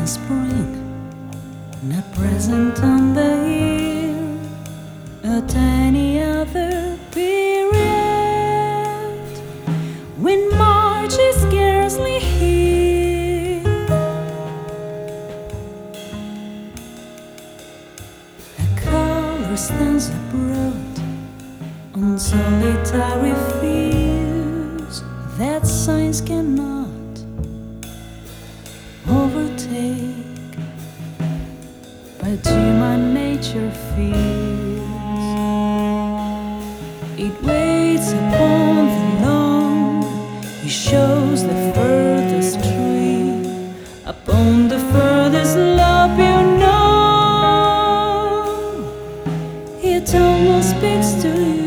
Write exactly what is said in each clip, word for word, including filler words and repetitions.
in spring, not present on the hill at any other period, when March is scarcely here. A color stands abroad on solitary fields that science cannot overtake, but human nature feels. It waits upon the lawn, it shows the furthest tree, upon the furthest slope, you know, it almost speaks to you.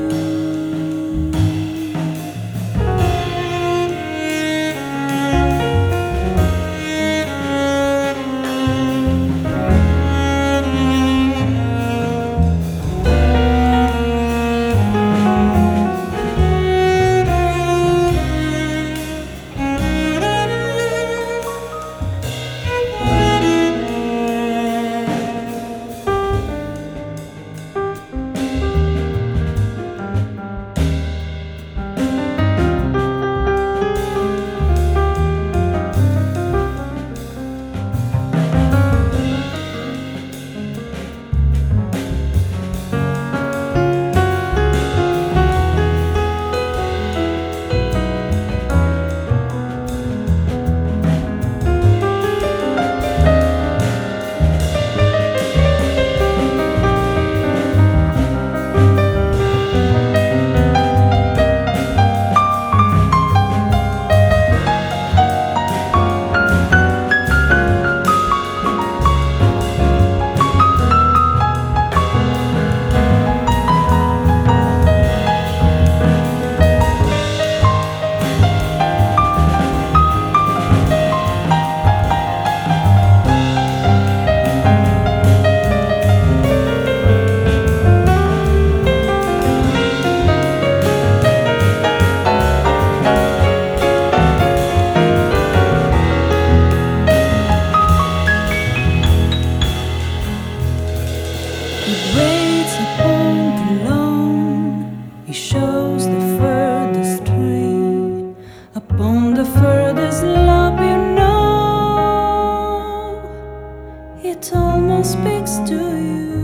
It waits upon the lawn, it shows the furthest tree, upon the furthest slope, you know, it almost speaks to you.